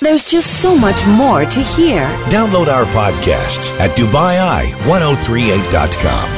There's just so much more to hear. Download our podcasts at DubaiI1038.com.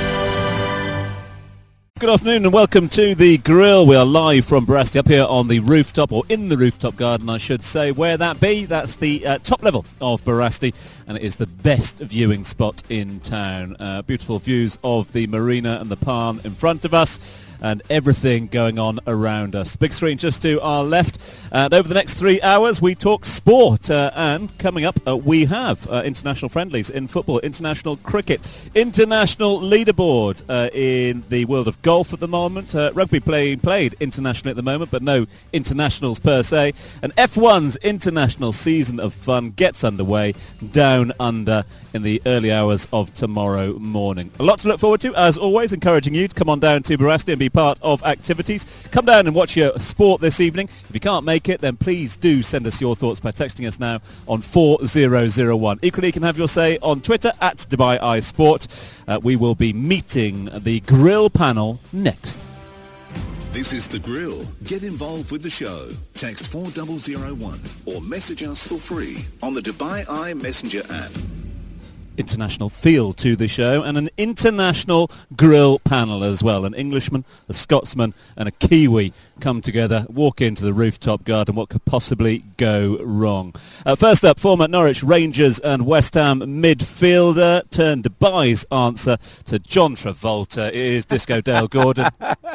Good afternoon and welcome to The Grill. We are live from Barasti up here on the rooftop, or in the rooftop garden I should say. Where that be? That's the top level of Barasti, and it is the best viewing spot in town. Beautiful views of the marina and the palm in front of us, and everything going on around us. Big screen just to our left, and over the next 3 hours we talk sport, and coming up we have international friendlies in football, international cricket, international leaderboard in the world of golf at the moment, rugby played internationally at the moment, but no internationals per se, and F1's international season of fun gets underway down under in the early hours of tomorrow morning. A lot to look forward to, as always, encouraging you to come on down to Barasti and be part of activities. Come down and watch your sport this evening. If you can't make it, then please do send us your thoughts by texting us now on 4001. Equally, you can have your say on Twitter at Dubai Eye Sport. We will be meeting the Grill panel next. This is The Grill. Get involved with the show. Text 4001 or message us for free on the Dubai Eye Messenger app. International feel to the show, and an international grill panel as well. An Englishman, a Scotsman and a Kiwi come together, walk into the rooftop garden. What could possibly go wrong? First up, former Norwich Rangers and West Ham midfielder turned Dubai's answer to John Travolta. It is Disco Dale Gordon.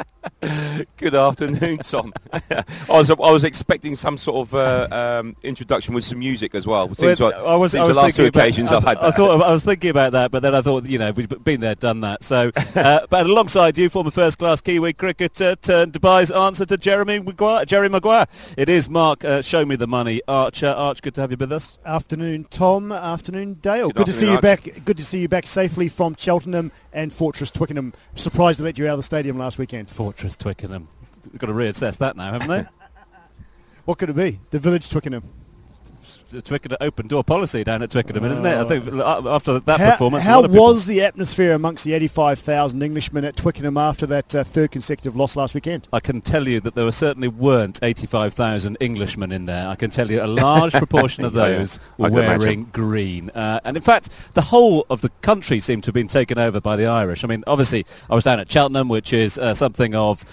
Good afternoon, Tom. I was expecting some sort of introduction with some music as well. I was the last two occasions I've had that. I was thinking about that, but then I thought, we've been there, done that. So, but alongside you, former first-class Kiwi cricketer turned Dubai's answer to Jerry Maguire. It is Mark, Show Me the Money, Archer. Arch, good to have you with us. Afternoon, Tom. Afternoon, Dale. Good to see you Arch. back. Good to see you back safely from Cheltenham and Fortress Twickenham. Surprised to let you out of the stadium last weekend. Fortress Twickenham. We've got to reassess that now, haven't they? What could it be? The Village Twickenham. The Twickenham open door policy down at Twickenham, isn't it? I think after that performance, how was the atmosphere amongst the 85,000 Englishmen at Twickenham after that third consecutive loss last weekend? I can tell you that there certainly weren't 85,000 Englishmen in there. I can tell you a large proportion of those were wearing green. And in fact, the whole of the country seemed to have been taken over by the Irish. I mean, obviously, I was down at Cheltenham, which is something of...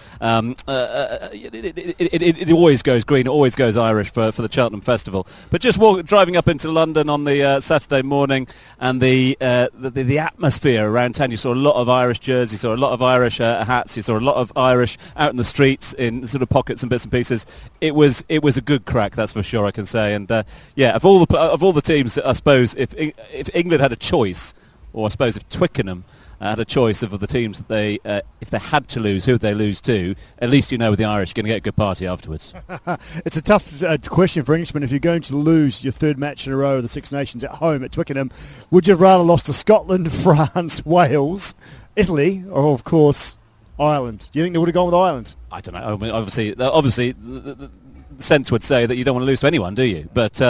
it always goes green, it always goes Irish for the Cheltenham Festival. But just driving up into London on the Saturday morning, and the atmosphere around town, you saw a lot of Irish jerseys, you saw a lot of Irish hats, you saw a lot of Irish out in the streets in sort of pockets and bits and pieces. It was a good crack, that's for sure, I can say. And of all the teams, I suppose if England had a choice, or I suppose if Twickenham had a choice of the teams that they, if they had to lose, who would they lose to? At least with the Irish, you're going to get a good party afterwards. It's a tough question for Englishmen. If you're going to lose your third match in a row of the Six Nations at home at Twickenham, would you have rather lost to Scotland, France, Wales, Italy, or of course Ireland? Do you think they would have gone with Ireland? I don't know. I mean, obviously, the sense would say that you don't want to lose to anyone, do you? But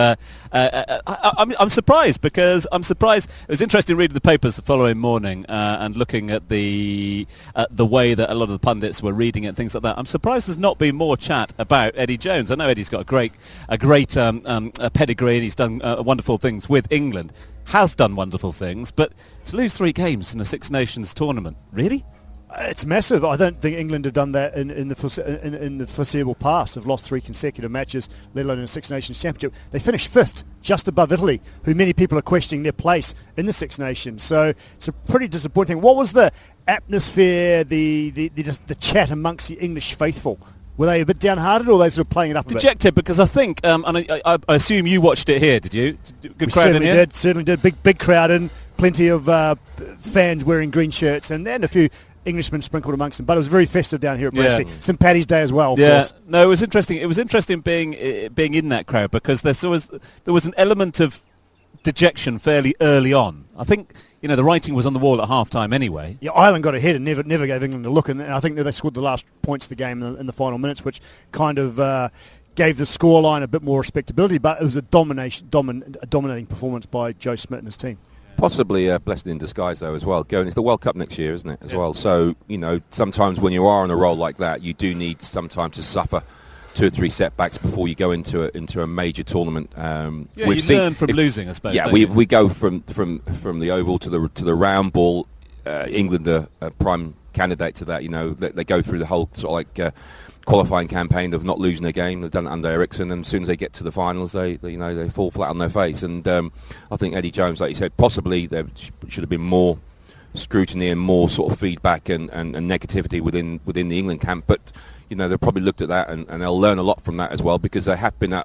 I'm surprised, because I'm surprised. It was interesting reading the papers the following morning and looking at the way that a lot of the pundits were reading it and things like that. I'm surprised there's not been more chat about Eddie Jones. I know Eddie's got a great pedigree, and he's done wonderful things with England. Has done wonderful things, but to lose 3 games in a Six Nations tournament, really? It's massive. I don't think England have done that in the foreseeable past. Have lost 3 consecutive matches, let alone in a Six Nations Championship. They finished 5th, just above Italy, who many people are questioning their place in the Six Nations. So it's a pretty disappointing. What was the atmosphere, the chat amongst the English faithful? Were they a bit downhearted, or were they sort of playing it up a bit? Dejected, because I think, and I assume you watched it here, did you? Good crowd in here? Certainly did. Big crowd in, plenty of fans wearing green shirts, and a few Englishmen sprinkled amongst them, but it was very festive down here at Barasti. St Paddy's Day as well, of course. No, it was interesting. It was interesting being in that crowd, because there was an element of dejection fairly early on. I think the writing was on the wall at half-time anyway. Yeah, Ireland got ahead and never gave England a look, and I think that they scored the last points of the game in the final minutes, which kind of gave the scoreline a bit more respectability. But it was a dominating performance by Joe Schmidt and his team. Possibly a blessing in disguise, though, as well. It's the World Cup next year, isn't it, as well? So, sometimes when you are on a roll like that, you do need sometimes to suffer 2 or 3 setbacks before you go into a major tournament. You learn from losing, I suppose. Yeah, we go from the oval to the round ball. England are a prime candidate to that. They go through the whole sort of like qualifying campaign of not losing a game. They've done it under Ericsson, and as soon as they get to the finals, they fall flat on their face. And I think Eddie Jones, like you said, possibly there should have been more scrutiny and more sort of feedback and negativity within the England camp. But they've probably looked at that and they'll learn a lot from that as well, because they have been up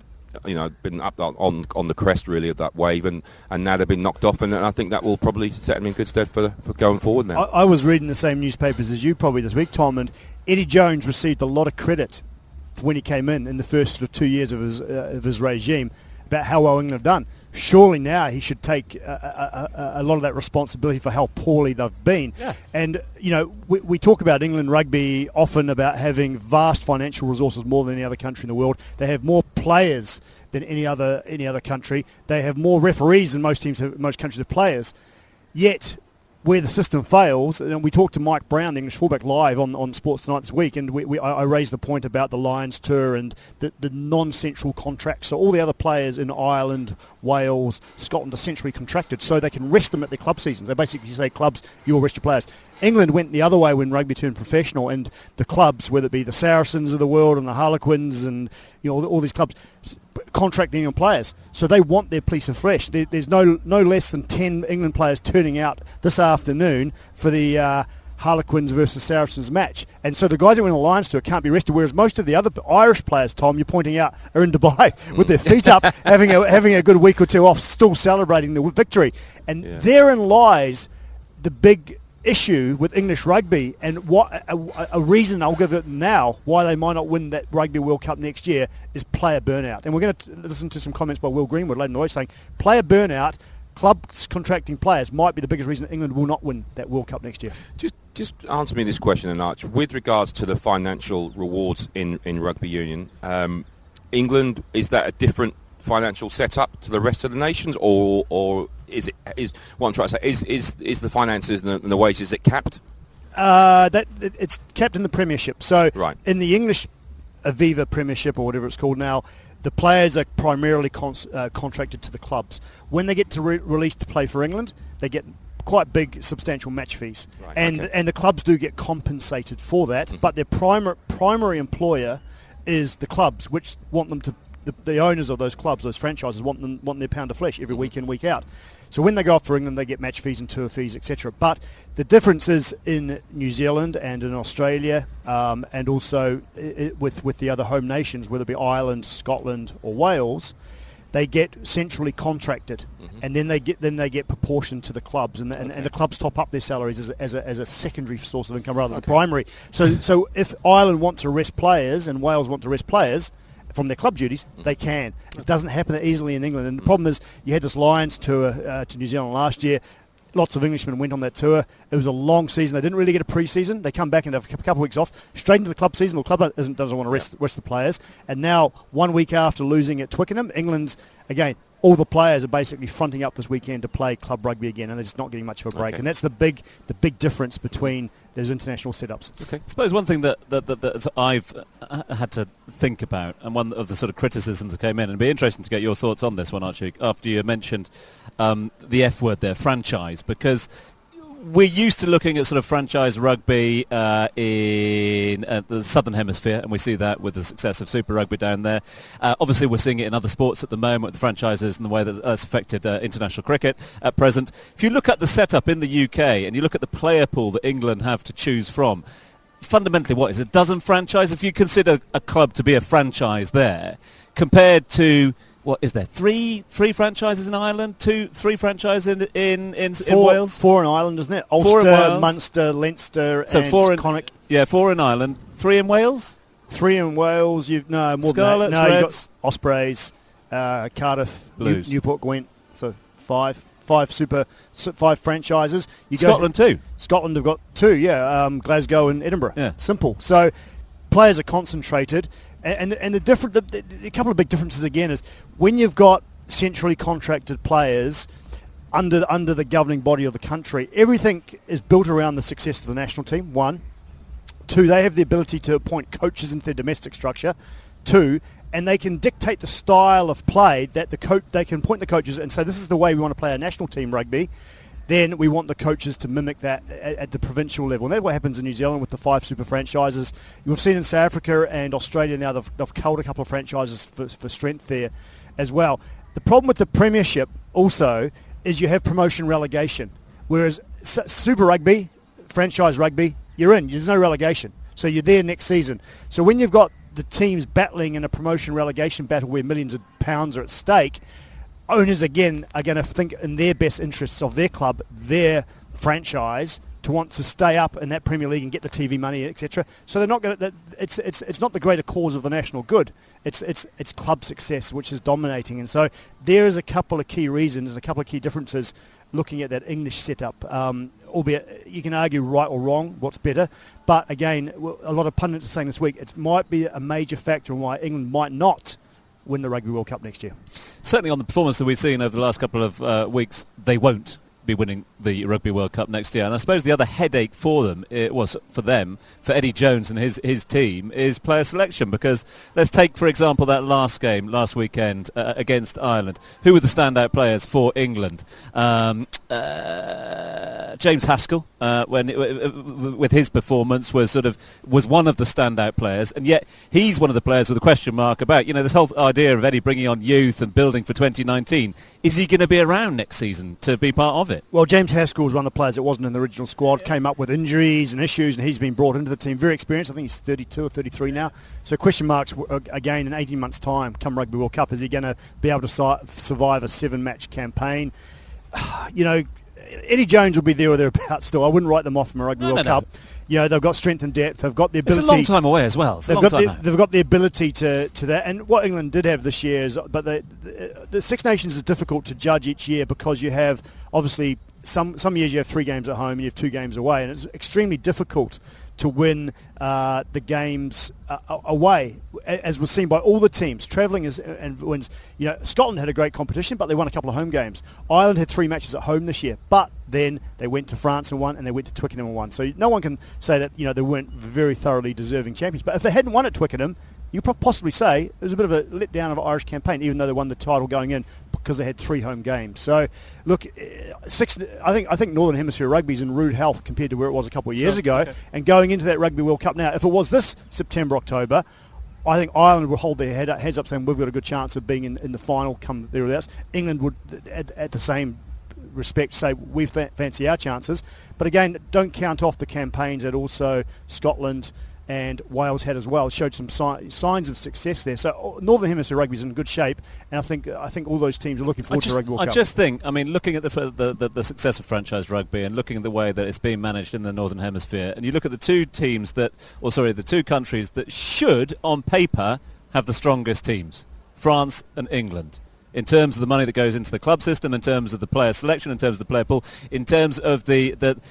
on the crest really of that wave, and now they've been knocked off, and I think that will probably set them in good stead for going forward now. I was reading the same newspapers as you probably this week, Tom, and Eddie Jones received a lot of credit for when he came in the first sort of 2 years of his regime about how well England have done. Surely now he should take a lot of that responsibility for how poorly they've been. Yeah. And, we talk about England rugby often about having vast financial resources, more than any other country in the world. They have more players than any other country. They have more referees than most countries have players. Yet, where the system fails, and we talked to Mike Brown, the English fullback, live on Sports Tonight this week, and I raised the point about the Lions tour and the non-central contracts. So all the other players in Ireland, Wales, Scotland are centrally contracted, so they can rest them at their club seasons. They basically say, clubs, you'll rest your players. England went the other way when rugby turned professional, and the clubs, whether it be the Saracens of the world and the Harlequins and all these clubs, contracting England players. So they want their piece of flesh. There's no less than 10 England players turning out this afternoon for the Harlequins versus Saracens match. And so the guys that win the Lions tour can't be rested, whereas most of the other Irish players, Tom, you're pointing out, are in Dubai with their feet up, having a good week or two off, still celebrating the victory. And therein lies the big issue with English rugby, and what a reason, I'll give it now, why they might not win that Rugby World Cup next year is player burnout. And we're going to listen to some comments by Will Greenwood later in the week saying player burnout, clubs contracting players might be the biggest reason England will not win that World Cup next year. Just answer me this question, and Arch, with regards to the financial rewards in rugby union, England, is that a different financial setup to the rest of the nations, or is what I'm trying to say is the finances and the wages capped? That it's capped in the Premiership. So right. In the English Aviva Premiership, or whatever it's called now, the players are primarily contracted to the clubs. When they get to released to play for England, they get quite big, substantial match fees, right, and the clubs do get compensated for that. Mm-hmm. But their primary employer is the clubs, which want them to. The owners of those clubs, those franchises, want their pound of flesh every week in, week out. So when they go off for England, they get match fees and tour fees, etc. But the difference is in New Zealand and in Australia, and also with the other home nations, whether it be Ireland, Scotland, or Wales, they get centrally contracted, and then they get proportioned to the clubs, and the clubs top up their salaries as a secondary source of income rather than primary. So if Ireland want to rest players and Wales want to rest players from their club duties, they can. It doesn't happen that easily in England. And the problem is you had this Lions tour to New Zealand last year. Lots of Englishmen went on that tour. It was a long season. They didn't really get a pre-season. They come back and have a couple of weeks off, straight into the club season. The club doesn't want to rest the players. And now, 1 week after losing at Twickenham, England's, again, all the players are basically fronting up this weekend to play club rugby again, and they're just not getting much of a break. Okay. And that's the big difference between those international setups. Okay. I suppose one thing that I've had to think about, and one of the sort of criticisms that came in, and it'd be interesting to get your thoughts on this one, Archie, after you mentioned the F word there, franchise, because we're used to looking at sort of franchise rugby in the Southern Hemisphere, and we see that with the success of Super Rugby down there. Obviously, we're seeing it in other sports at the moment with the franchises and the way that that's affected international cricket at present. If you look at the setup in the UK and you look at the player pool that England have to choose from, fundamentally, what is it? A dozen franchises? If you consider a club to be a franchise there, compared to... What is there? Three franchises in Ireland, three franchises in Wales. 4 in Ireland, isn't it? Ulster, Munster, Leinster, so and Connacht. Yeah, 4 in Ireland. 3 in Wales. 3 in Wales. More Scarlets, than that. No, Reds, you've got Ospreys, Cardiff, Blues, Newport Gwent. So 5 franchises. Scotland too. Scotland have got 2. Yeah, Glasgow and Edinburgh. Yeah. Simple. So players are concentrated. And the couple of big differences again is when you've got centrally contracted players under the governing body of the country, everything is built around the success of the national team. 1, 2, they have the ability to appoint coaches into their domestic structure. 2, and they can dictate the style of play that they can point the coaches and say, this is the way we want to play our national team rugby. Then we want the coaches to mimic that at the provincial level. And that's what happens in New Zealand with the 5 super franchises. You've seen in South Africa and Australia now, they've culled a couple of franchises for strength there as well. The problem with the Premiership also is you have promotion relegation, whereas Super Rugby, franchise rugby, you're in. There's no relegation. So you're there next season. So when you've got the teams battling in a promotion relegation battle where millions of pounds are at stake, owners again are going to think in their best interests of their club, their franchise, to want to stay up in that Premier League and get the TV money, etc. So they're not going to. It's not the greater cause of the national good. It's club success which is dominating, and so there is a couple of key reasons and a couple of key differences looking at that English setup. Albeit you can argue right or wrong what's better, but again, a lot of pundits are saying this week it might be a major factor in why England might not win the Rugby World Cup next year. Certainly on the performance that we've seen over the last couple of weeks, they won't be winning the Rugby World Cup next year. And I suppose the other headache for them, for Eddie Jones and his team, is player selection. Because let's take, for example, that last game last weekend against Ireland. Who were the standout players for England? James Haskell, with his performance, was one of the standout players, and yet he's one of the players with a question mark about this whole idea of Eddie bringing on youth and building for 2019. Is he going to be around next season to be part of it? Well, James Haskell was one of the players that wasn't in the original squad, came up with injuries and issues, and he's been brought into the team. Very experienced. I think he's 32 or 33 now. So question marks again in 18 months' time come Rugby World Cup. Is he going to be able to survive a 7-match campaign? Eddie Jones will be there or thereabouts still. I wouldn't write them off from a Rugby World Cup. They've got strength and depth. They've got the ability. It's a long time away as well. They've got the ability to that. And what England did have this year is, but the Six Nations is difficult to judge each year because you have obviously some years you have 3 games at home and you have 2 games away, and it's extremely difficult to win the games away, as was seen by all the teams. Travelling and wins. Scotland had a great competition, but they won a couple of home games. Ireland had 3 matches at home this year, but then they went to France and won, and they went to Twickenham and won. So no one can say that they weren't very thoroughly deserving champions. But if they hadn't won at Twickenham, you could possibly say it was a bit of a letdown of an Irish campaign, even though they won the title going in, because they had 3 home games. So, look, I think Northern Hemisphere rugby's in rude health compared to where it was a couple of years ago. Okay. And going into that Rugby World Cup now, if it was this September, October, I think Ireland would hold their heads up saying we've got a good chance of being in the final come there or else. England would, at the same respect, say we fancy our chances. But again, don't count off the campaigns that also Scotland and Wales had as well. Showed some signs of success there. So Northern Hemisphere rugby is in good shape, and I think all those teams are looking forward to Rugby World Cup. I just think, looking at the success of franchise rugby and looking at the way that it's being managed in the Northern Hemisphere, and you look at the 2 countries that should, on paper, have the strongest teams, France and England. In terms of the money that goes into the club system, in terms of the player selection, in terms of the player pool, in terms of the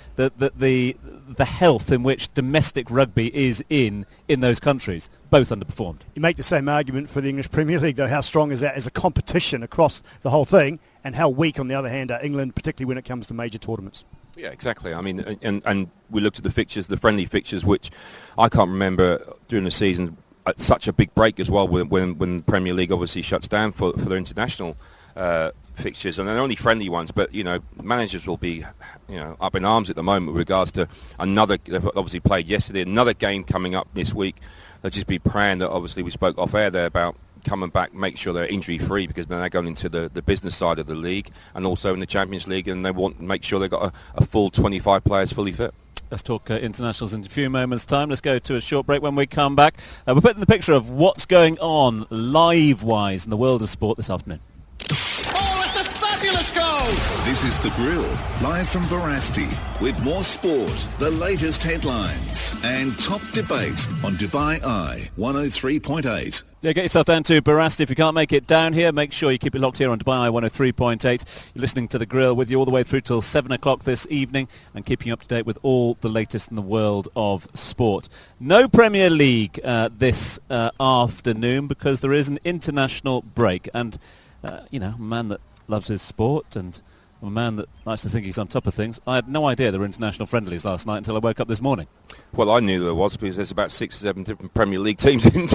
health in which domestic rugby is in those countries, both underperformed. You make the same argument for the English Premier League, though. How strong is that as a competition across the whole thing, and how weak, on the other hand, are England, particularly when it comes to major tournaments? Yeah, exactly. And we looked at the fixtures, the friendly fixtures, which I can't remember during the season. Such a big break as well when Premier League obviously shuts down for their international fixtures, and they're only friendly ones. But managers will be up in arms at the moment with regards to another. They've obviously played yesterday, another game coming up this week. They'll just be praying that, obviously we spoke off air there about coming back, make sure they're injury free, because then they're going into the business side of the league and also in the Champions League, and they want to make sure they've got a full 25 players fully fit. Let's talk internationals in a few moments' time. Let's go to a short break. When we come back, we're putting the picture of what's going on live-wise in the world of sport this afternoon. Oh, it's a fabulous goal! This is The Grill, live from Barasti, with more sport, the latest headlines, and top debate on Dubai Eye 103.8. Yeah, get yourself down to Barasti. If you can't make it down here, make sure you keep it locked here on Dubai 103.8. You're listening to The Grill with you all the way through till 7 o'clock this evening, and keeping you up to date with all the latest in the world of sport. No Premier League this afternoon because there is an international break. And, a man that loves his sport and I'm a man that likes to think he's on top of things. I had no idea there were international friendlies last night until I woke up this morning. Well, I knew there was because there's about 6 or 7 different Premier League teams in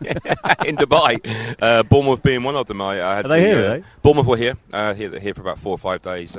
Dubai. Bournemouth being one of them. I had Are they here? Are they? Bournemouth were here for about 4 or 5 days.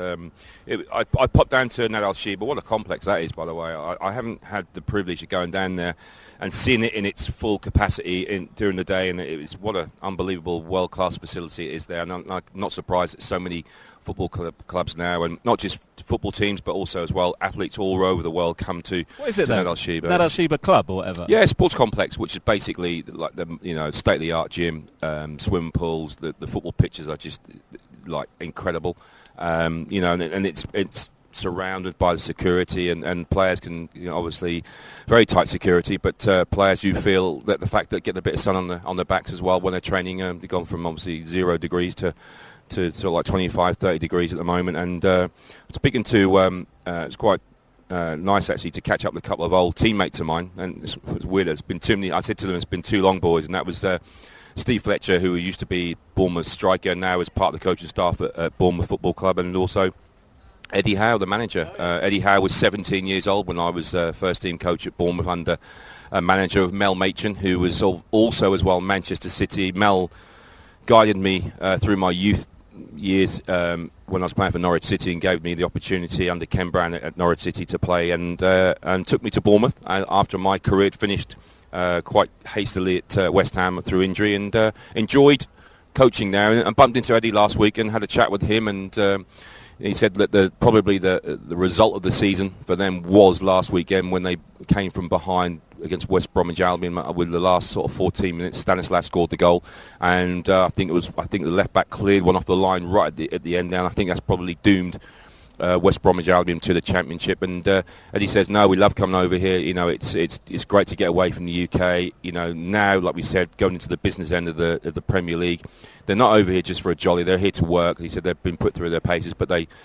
I popped down to Nad Al Sheba. What a complex that is, by the way. I haven't had the privilege of going down there and seeing it in its full capacity during the day, and it's what an unbelievable world-class facility it is there. And I'm not surprised that so many football clubs now, and not just football teams, but also as well athletes all over the world come to. What is it then? Nad Al Sheba. Nad Al Sheba Club or whatever. Yeah, sports complex, which is basically like the state-of-the-art gym, swimming pools. The football pitches are just like incredible, and it's surrounded by the security, and players can obviously very tight security, but players do feel that the fact that getting a bit of sun on their backs as well when they're training. They've gone from obviously 0 degrees to sort of like 25, 30 degrees at the moment. And speaking to, it's quite nice actually to catch up with a couple of old teammates of mine. And it's weird, it's been too many. I said to them, it's been too long, boys. And that was Steve Fletcher, who used to be Bournemouth striker, now is part of the coaching staff at Bournemouth Football Club, and also Eddie Howe, the manager. Eddie Howe was 17 years old when I was first team coach at Bournemouth under a manager of Mel Machin, who was also as well Manchester City. Mel guided me through my youth years when I was playing for Norwich City, and gave me the opportunity under Ken Brown at Norwich City to play, and took me to Bournemouth after my career had finished quite hastily at West Ham through injury, and enjoyed coaching there, and bumped into Eddie last week and had a chat with him, and he said that probably the result of the season for them was last weekend when they came from behind against West Bromwich Albion with the last sort of 14 minutes. Stanislas scored the goal, and I think the left back cleared one off the line right at the end there. And I think that's probably doomed West Bromwich Albion to the Championship. And Eddie says, no, we love coming over here. It's great to get away from the UK. Now, like we said, going into the business end of the Premier League, they're not over here just for a jolly. They're here to work. He said they've been put through their paces, but they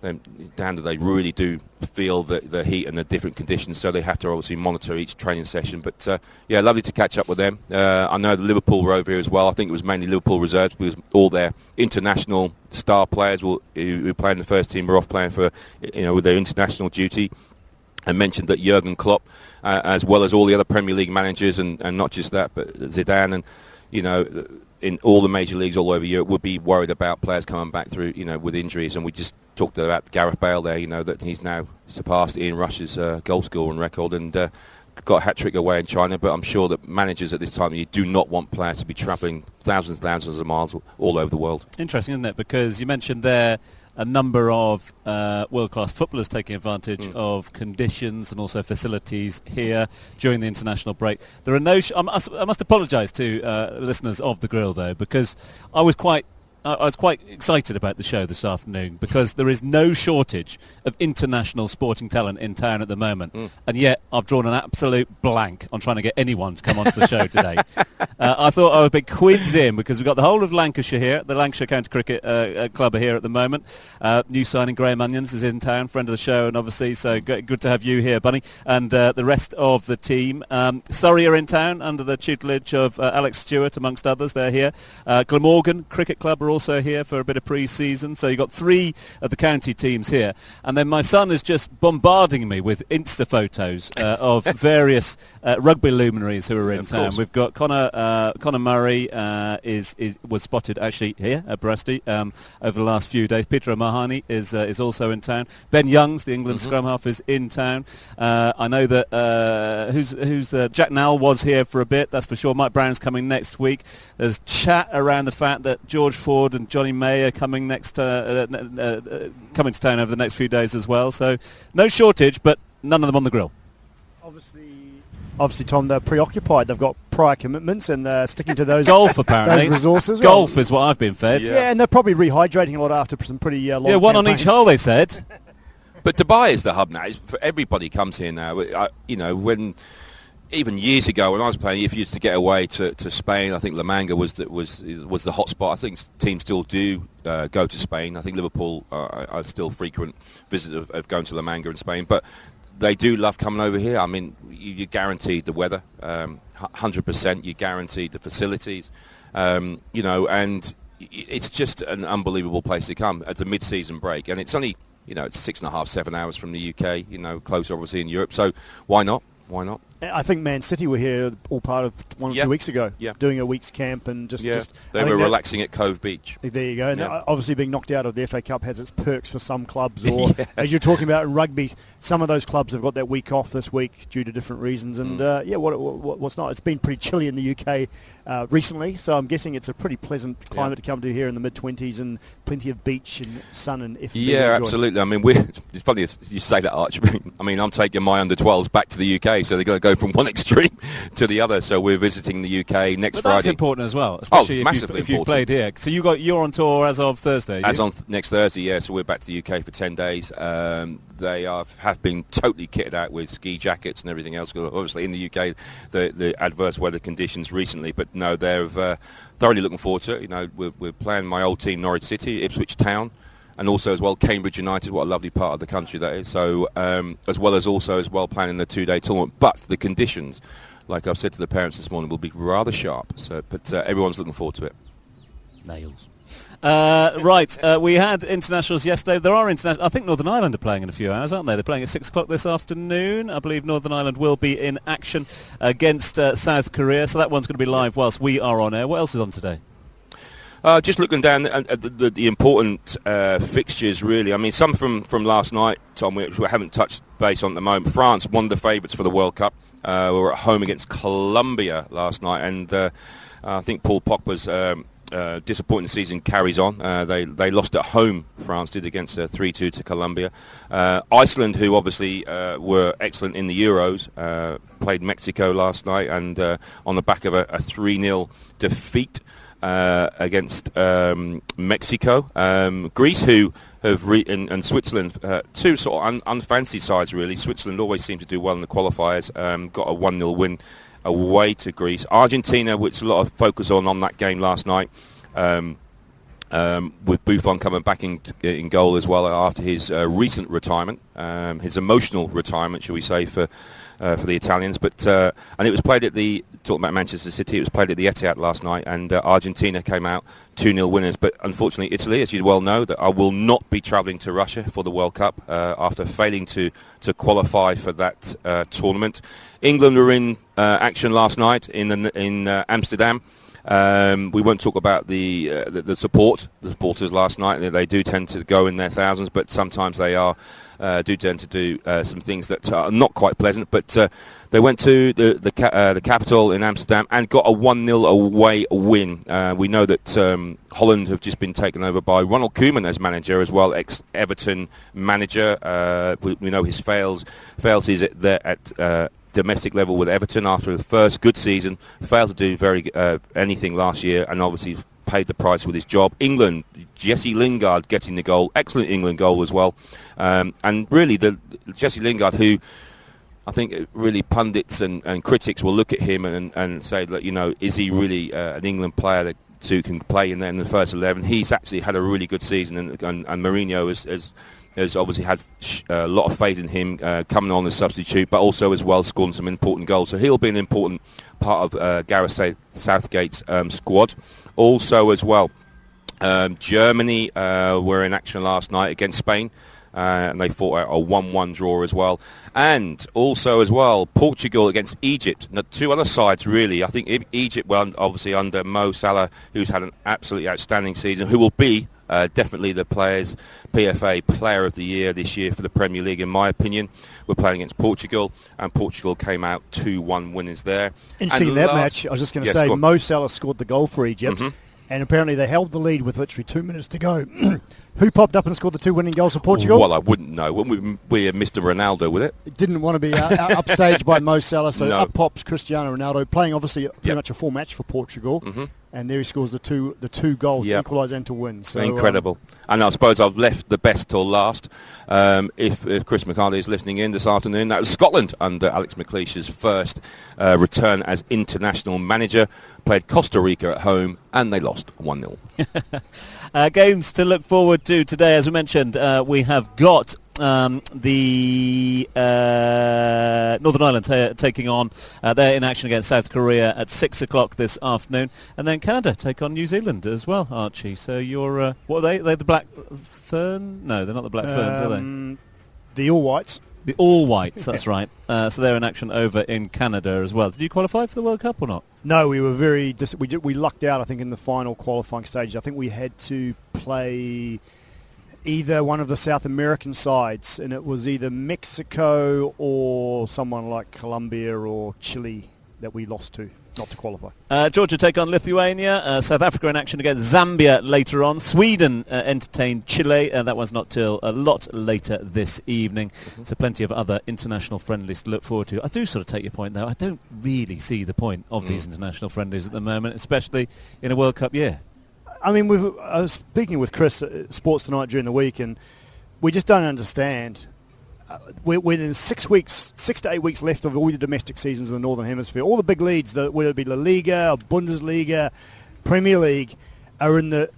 really do feel the heat and the different conditions, so they have to obviously monitor each training session. But yeah, lovely to catch up with them. I know the Liverpool were over here as well. I think it was mainly Liverpool reserves because all their international star players who play in the first team were off playing for with their international duty. I mentioned that Jurgen Klopp, as well as all the other Premier League managers, and not just that, but Zidane and in all the major leagues all over Europe would be worried about players coming back through, with injuries. And we just talked about Gareth Bale there, that he's now surpassed Ian Rush's goal scoring record and got a hat-trick away in China. But I'm sure that managers at this time of year do not want players to be travelling thousands and thousands of miles all over the world. Interesting, isn't it? Because you mentioned there a number of world-class footballers taking advantage of conditions and also facilities here during the international break. There are no. I must apologise to listeners of The Grill, though, because I was quite excited about the show this afternoon because there is no shortage of international sporting talent in town at the moment, and yet I've drawn an absolute blank on trying to get anyone to come onto the show today. I thought I would be quids in because we've got the whole of Lancashire here. The Lancashire County Cricket Club are here at the moment. New signing Graham Onions is in town, friend of the show, and obviously so good to have you here, Bunny, and the rest of the team. Surrey are in town under the tutelage of Alex Stewart, amongst others. They're here. Glamorgan Cricket Club are also here for a bit of pre-season, so you've got 3 of the county teams here, and then my son is just bombarding me with Insta photos of various rugby luminaries who are in town. Course. We've got Connor Murray was spotted actually here at Bresty over the last few days. Peter O'Mahony is also in town. Ben Youngs, the England scrum half, is in town. I know that who's Jack Nowell was here for a bit, that's for sure. Mike Brown's coming next week. There's chat around the fact that George Ford and Johnny May are coming coming to town over the next few days as well. So no shortage, but none of them on the grill. Obviously, Tom, they're preoccupied. They've got prior commitments and sticking to those golf apparently those resources. Golf is what I've been fed. Yeah, and they're probably rehydrating a lot after some pretty long. Yeah, one campaigns. On each hole, they said. But Dubai is the hub now. For everybody comes here now. When even years ago when I was playing, if you used to get away to Spain, I think La Manga was the hot spot. I think teams still do go to Spain. I think Liverpool are still frequent visitors of going to La Manga in Spain, but they do love coming over here. I mean, you're guaranteed the weather, 100%. You're guaranteed the facilities, and it's just an unbelievable place to come at a mid-season break, and it's only, it's 6.5, 7 hours from the UK, close obviously in Europe, so why not? I think Man City were here all part of 1 or 2 weeks ago, doing a week's camp and just they were relaxing at Cove Beach. There you go. And obviously being knocked out of the FA Cup has its perks for some clubs, or as you're talking about in rugby, some of those clubs have got that week off this week due to different reasons. And what's not? It's been pretty chilly in the UK recently, so I'm guessing it's a pretty pleasant climate to come to here in the mid-20s and plenty of beach and sun and F&B. Yeah, absolutely. I mean, it's funny if you say that, Arch. I mean, I'm taking my under-12s back to the UK, so they're going to go from one extreme to the other. So we're visiting the UK next Friday. That's important as well, especially massively if you've played here. So you're on tour as of Thursday. As on next Thursday, yeah. So we're back to the UK for 10 days. They have been totally kitted out with ski jackets and everything else. Obviously, in the UK, the adverse weather conditions recently, but no, they're thoroughly looking forward to it. We're playing my old team, Norwich City, Ipswich Town, and also as well Cambridge United. What a lovely part of the country that is. So as well planning the 2-day tournament. But the conditions, like I've said to the parents this morning, will be rather sharp. So, but everyone's looking forward to it. Nails. We had internationals yesterday. There are international. I think Northern Ireland are playing in a few hours, aren't they? They're playing at 6 o'clock this afternoon. I believe Northern Ireland will be in action against South Korea. So that one's going to be live whilst we are on air. What else is on today? Just looking down at the important fixtures, really. I mean, some from last night, Tom, which we haven't touched base on at the moment. France, one of the favourites for the World Cup. We were at home against Colombia last night, and I think Paul Pogba's disappointing season carries on. They lost at home, France did, against 3-2 to Colombia. Iceland, who obviously were excellent in the Euros, played Mexico last night, and on the back of a 3-0 defeat against Mexico. Greece, who have and Switzerland, two sort of unfancy sides really. Switzerland always seem to do well in the qualifiers. Got a 1-0 win away to Greece. Argentina, which a lot of focus on that game last night, with Buffon coming back in goal as well after his recent retirement, his emotional retirement, shall we say, for the Italians. But and it was played at talking about Manchester City, it was played at the Etihad last night, and Argentina came out 2-0 winners. But unfortunately, Italy, as you well know, that I will not be travelling to Russia for the World Cup after failing to qualify for that tournament. England were in action last night in Amsterdam. We won't talk about the supporters last night. They do tend to go in their thousands, but sometimes they do tend to do some things that are not quite pleasant. But they went to the capital in Amsterdam and got a 1-0 away win. We know that Holland have just been taken over by Ronald Koeman as manager as well, ex-Everton manager. We know his failures at domestic level with Everton after the first good season, failed to do anything last year, and obviously paid the price with his job. England, Jesse Lingard getting the goal, excellent England goal as well, and really the Jesse Lingard, who I think really pundits and critics will look at him and say that, is he really an England player who can play in the first 11? He's actually had a really good season, and Mourinho has obviously had a lot of faith in him coming on as substitute, but also as well scoring some important goals. So he'll be an important part of Gareth Southgate's squad. Also as well, Germany were in action last night against Spain, and they fought out a 1-1 draw as well. And also as well, Portugal against Egypt. Now, two other sides really. I think Egypt, well, obviously under Mo Salah, who's had an absolutely outstanding season, who will be definitely the PFA Player of the Year this year for the Premier League, in my opinion. We're playing against Portugal, and Portugal came out 2-1 winners there. Interesting that match. I was just going to say, Mo Salah scored the goal for Egypt, and apparently they held the lead with literally 2 minutes to go. Who popped up and scored the 2 winning goals for Portugal? Well, I wouldn't know. Wouldn't we Mr. Ronaldo with it? Didn't want to be upstaged by Mo Salah, so up pops Cristiano Ronaldo, playing obviously pretty much a full match for Portugal. And there he scores the two goals to equalise and to win. So, incredible. And I suppose I've left the best till last. If Chris McCarthy is listening in this afternoon, that was Scotland under Alex McLeish's first return as international manager. Played Costa Rica at home, and they lost 1-0. Games to look forward to today, as we mentioned. We have got the Northern Ireland taking on, they're in action against South Korea at 6 o'clock this afternoon. And then Canada take on New Zealand as well, Archie. So you're, what are they? They're the Black Fern? No, they're not the Black Ferns, are they? The All Whites. The All Whites, that's right. So they're in action over in Canada as well. Did you qualify for the World Cup or not? No, we were we lucked out, I think, in the final qualifying stage. I think we had to play either one of the South American sides, and it was either Mexico or someone like Colombia or Chile that we lost to, not to qualify. Georgia take on Lithuania. South Africa in action against Zambia later on. Sweden entertain Chile. That one's not till a lot later this evening. So plenty of other international friendlies to look forward to. I do sort of take your point, though. I don't really see the point of these international friendlies at the moment, especially in a World Cup year. I mean, I was speaking with Chris at Sports Tonight during the week, and we just don't understand. Within 6 to 8 weeks left of all the domestic seasons in the Northern Hemisphere, all the big leagues, whether it be La Liga, Bundesliga, Premier League, are in the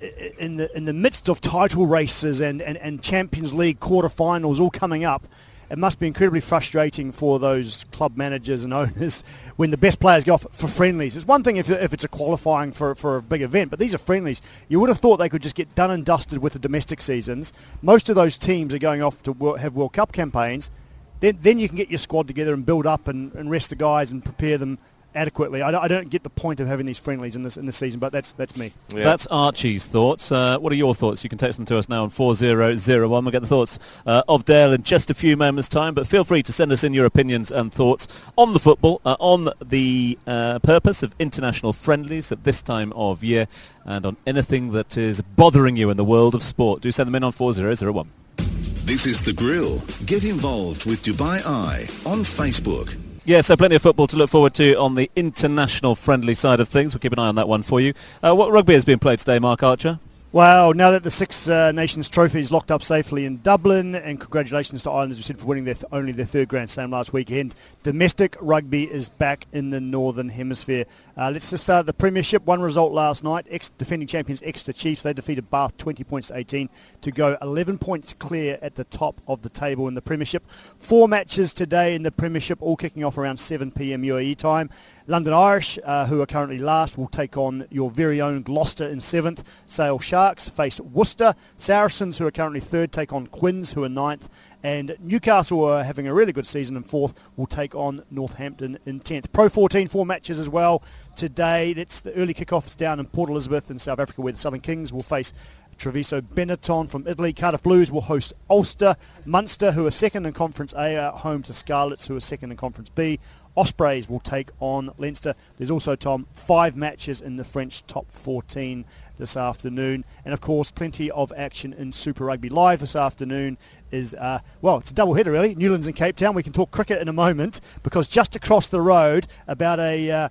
midst of title races and Champions League quarterfinals all coming up. It must be incredibly frustrating for those club managers and owners when the best players go off for friendlies. It's one thing if it's a qualifying for a big event, but these are friendlies. You would have thought they could just get done and dusted with the domestic seasons. Most of those teams are going off to have World Cup campaigns. Then you can get your squad together and build up and rest the guys and prepare them adequately. I don't get the point of having these friendlies in this season, but that's me. Yeah. That's Archie's thoughts. What are your thoughts? You can text them to us now on 4001. We'll get the thoughts of Dale in just a few moments' time, but feel free to send us in your opinions and thoughts on the football, on the purpose of international friendlies at this time of year, and on anything that is bothering you in the world of sport. Do send them in on 4001. This is The Grill. Get involved with Dubai Eye on Facebook. Yeah, so plenty of football to look forward to on the international friendly side of things. We'll keep an eye on that one for you. What rugby has been played today, Mark Archer? Well, now that the Six Nations Trophy is locked up safely in Dublin, and congratulations to Ireland, as we said, for winning only their third Grand Slam last weekend, domestic rugby is back in the Northern Hemisphere. Let's just start the Premiership. One result last night. Defending champions Exeter Chiefs, they defeated Bath 20 points to 18 to go 11 points clear at the top of the table in the Premiership. 4 matches today in the Premiership, all kicking off around 7 p.m. UAE time. London Irish, who are currently last, will take on your very own Gloucester in 7th. Sale Sharks face Worcester. Saracens, who are currently 3rd, take on Quinns, who are 9th. And Newcastle, who are having a really good season in 4th, will take on Northampton in 10th. Pro 14, 4 matches as well today. It's the early kickoffs down in Port Elizabeth in South Africa, where the Southern Kings will face Treviso Benetton from Italy. Cardiff Blues will host Ulster. Munster, who are 2nd in Conference A, are home to Scarlets, who are 2nd in Conference B. Ospreys will take on Leinster. There's also, Tom, 5 matches in the French top 14 this afternoon. And, of course, plenty of action in Super Rugby. Live this afternoon is, it's a double header, really. Newlands and Cape Town. We can talk cricket in a moment, because just across the road, about a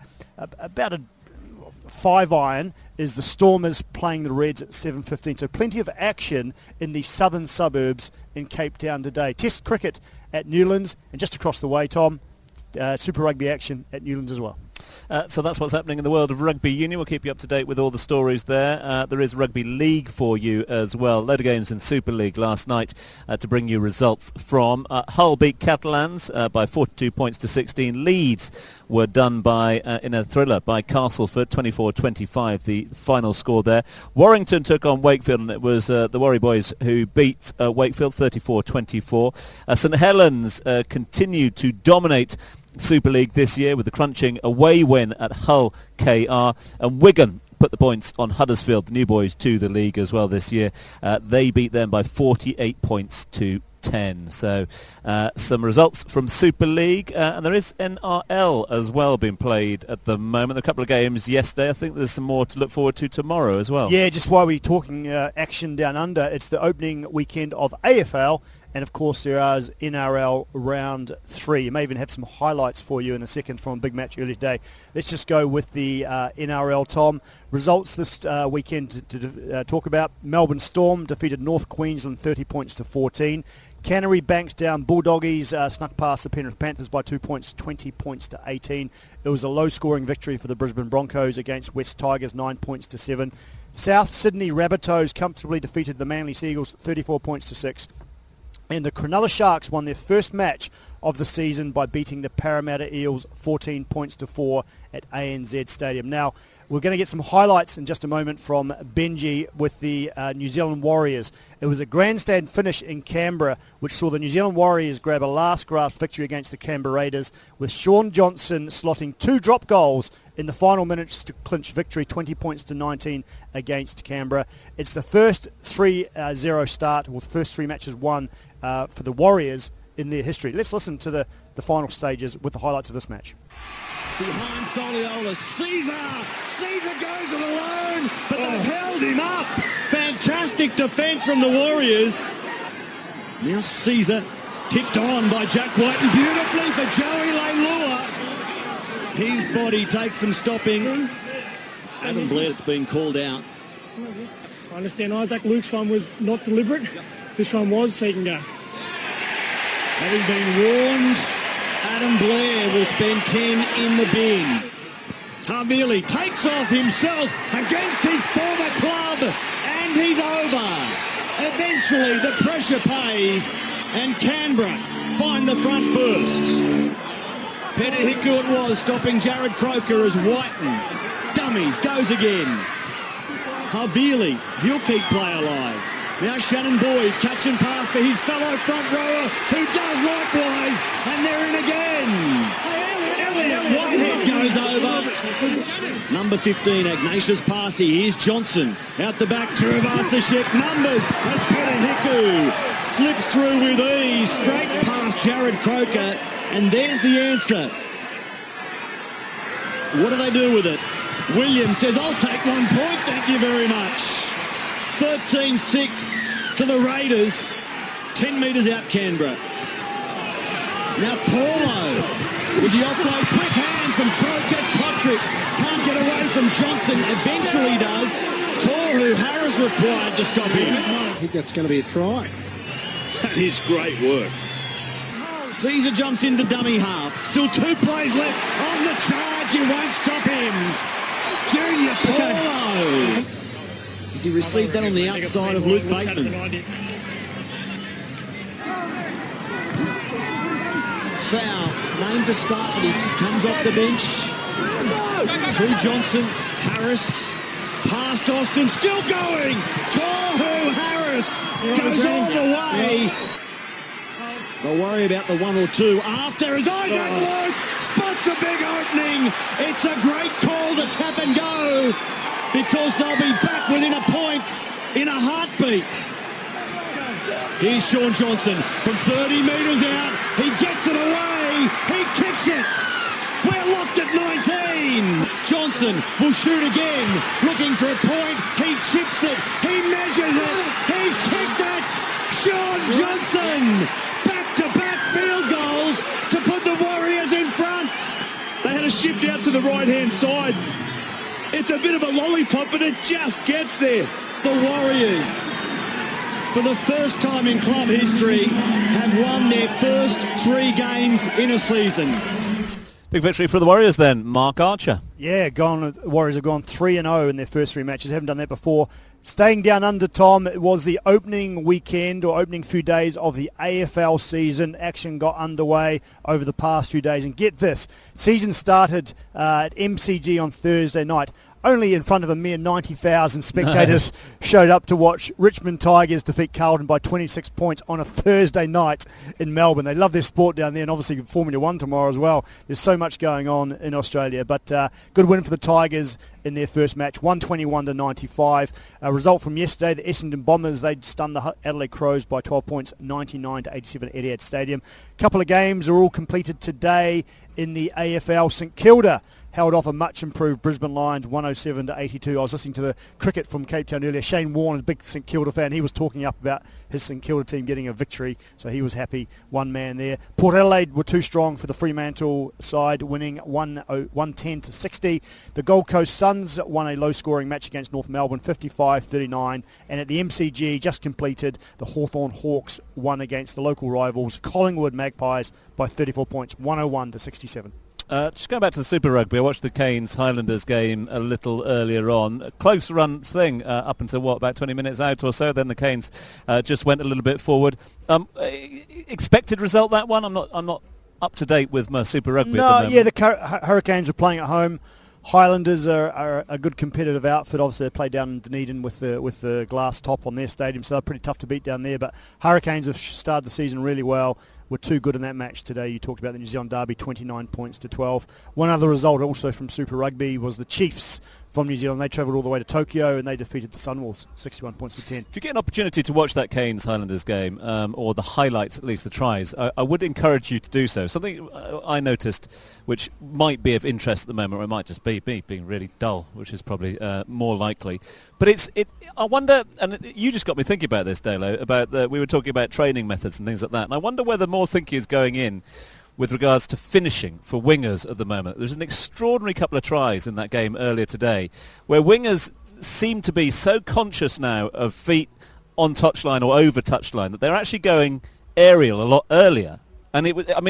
5-iron, is the Stormers playing the Reds at 7:15. So plenty of action in the southern suburbs in Cape Town today. Test cricket at Newlands, and just across the way, Tom, Super Rugby action at Newlands as well. So that's what's happening in the world of rugby union. We'll keep you up to date with all the stories there. There is Rugby League for you as well. Load of games in Super League last night to bring you results from. Hull beat Catalans by 42 points to 16. Leeds were done by in a thriller by Castleford, 24-25, the final score there. Warrington took on Wakefield, and it was the Warri Boys who beat Wakefield 34-24. St Helens continued to dominate Super League this year with the crunching away win at Hull KR, and Wigan put the points on Huddersfield, the new boys, to the league as well this year. They beat them by 48 points to 10. So some results from Super League, and there is NRL as well being played at the moment. There are a couple of games yesterday. I think there's some more to look forward to tomorrow as well. Yeah, just while we're talking action down under, it's the opening weekend of AFL. And, of course, there is NRL Round 3. You may even have some highlights for you in a second from a big match earlier today. Let's just go with the NRL, Tom. Results this weekend to talk about. Melbourne Storm defeated North Queensland 30 points to 14. Canterbury Bankstown Bulldogies snuck past the Penrith Panthers by 2 points, 20 points to 18. It was a low-scoring victory for the Brisbane Broncos against West Tigers, 9 points to 7. South Sydney Rabbitohs comfortably defeated the Manly Seagulls 34 points to 6. And the Cronulla Sharks won their first match of the season by beating the Parramatta Eels 14 points to 4 at ANZ Stadium. Now, we're going to get some highlights in just a moment from Benji with the New Zealand Warriors. It was a grandstand finish in Canberra, which saw the New Zealand Warriors grab a last-gasp victory against the Canberra Raiders, with Sean Johnson slotting 2 drop goals in the final minutes to clinch victory, 20 points to 19 against Canberra. It's the first 3-0 start, with the first 3 matches won for the Warriors in their history. Let's listen to the final stages with the highlights of this match. Behind Soliola, Caesar goes it alone, but they've held him up. Fantastic defence from the Warriors. Now Caesar tipped on by Jack Whiten beautifully for Joey Leilua. His body takes some stopping. Adam Blair, it's been called out. I understand Isaac Luke's one was not deliberate. This one was, so you can go. Having been warned, Adam Blair will spend 10 in the bin. Tavili takes off himself against his former club, and he's over. Eventually the pressure pays, and Canberra find the front first. Peter it was, stopping Jared Croker as Whiten. Dummies, goes again. Havili, he'll keep play alive. Now Shannon Boyd, catch and pass for his fellow front rower, who does likewise, and they're in again. Elliot Whitehead goes over. Number 15, Ignatius Parsi. Here's Johnson. Out the back, Tuivasa-Shek numbers as Peter Hiku slips through with ease, straight past Jared Croker, and there's the answer. What do they do with it? Williams says, I'll take 1 point, thank you very much. 13-6 to the Raiders. 10 metres out Canberra. Now Paulo with the offload. Quick hand from Croker. Totrick can't get away from Johnson. Eventually does. Toru Harris required to stop him. I think that's going to be a try. That is great work. Caesar jumps into dummy half. Still 2 plays left on the charge. You won't stop him. Junior Paulo. As he received that on the outside of Luke Bateman. Sau, named to start, but he comes off the bench. Through Johnson, Harris, past Austin, still going! Tohu Harris goes all the way. They'll worry about the 1 or 2 after as Isaac Luke spots a big opening. It's a great call to tap and go, because they'll be back within a point in a heartbeat. Here's Sean Johnson from 30 metres out. He gets it away. He kicks it. We're locked at 19. Johnson will shoot again, looking for a point. He chips it. He measures it. He's kicked it. Sean Johnson. Back-to-back field goals to put the Warriors in front. They had a shift out to the right-hand side. It's a bit of a lollipop, but it just gets there. The Warriors, for the first time in club history, have won their first 3 games in a season. Big victory for the Warriors then, Mark Archer. Yeah, the Warriors have gone 3-0 in their first 3 matches. Haven't done that before. Staying down under, Tom, it was the opening weekend or opening few days of the AFL season. Action got underway over the past few days. And get this, season started at MCG on Thursday night. Only in front of a mere 90,000 spectators showed up to watch Richmond Tigers defeat Carlton by 26 points on a Thursday night in Melbourne. They love their sport down there, and obviously Formula 1 tomorrow as well. There's so much going on in Australia. But good win for the Tigers in their first match, 121-95. A result from yesterday, the Essendon Bombers, they'd stunned the Adelaide Crows by 12 points, 99-87 at Etihad Stadium. A couple of games are all completed today in the AFL. St Kilda held off a much-improved Brisbane Lions 107-82. I was listening to the cricket from Cape Town earlier. Shane Warne, a big St Kilda fan, he was talking up about his St Kilda team getting a victory, so he was happy. One man there. Port Adelaide were too strong for the Fremantle side, winning 110-60. The Gold Coast Suns won a low-scoring match against North Melbourne, 55-39. And at the MCG, just completed, the Hawthorn Hawks won against the local rivals, Collingwood Magpies, by 34 points, 101-67. Just going back to the Super Rugby, I watched the Canes Highlanders game a little earlier on. A close run thing up until about 20 minutes out or so. Then the Canes just went a little bit forward. Expected result, that one? I'm not up to date with my Super Rugby at the moment. Yeah, the Hurricanes were playing at home. Highlanders are a good competitive outfit. Obviously, they played down in Dunedin with the glass top on their stadium, so they're pretty tough to beat down there. But Hurricanes have started the season really well. Were too good in that match today. You talked about the New Zealand Derby, 29 points to 12. One other result also from Super Rugby was the Chiefs from New Zealand. They travelled all the way to Tokyo and they defeated the Sunwolves, 61 points to 10. If you get an opportunity to watch that Canes Highlanders game, or the highlights, at least the tries, I would encourage you to do so. Something I noticed which might be of interest at the moment, or it might just be me being really dull, which is probably more likely. But I wonder, and you just got me thinking about this, Dalo, we were talking about training methods and things like that, and I wonder whether more thinking is going in with regards to finishing for wingers at the moment. There's an extraordinary couple of tries in that game earlier today where wingers seem to be so conscious now of feet on touchline or over touchline that they're actually going aerial a lot earlier. And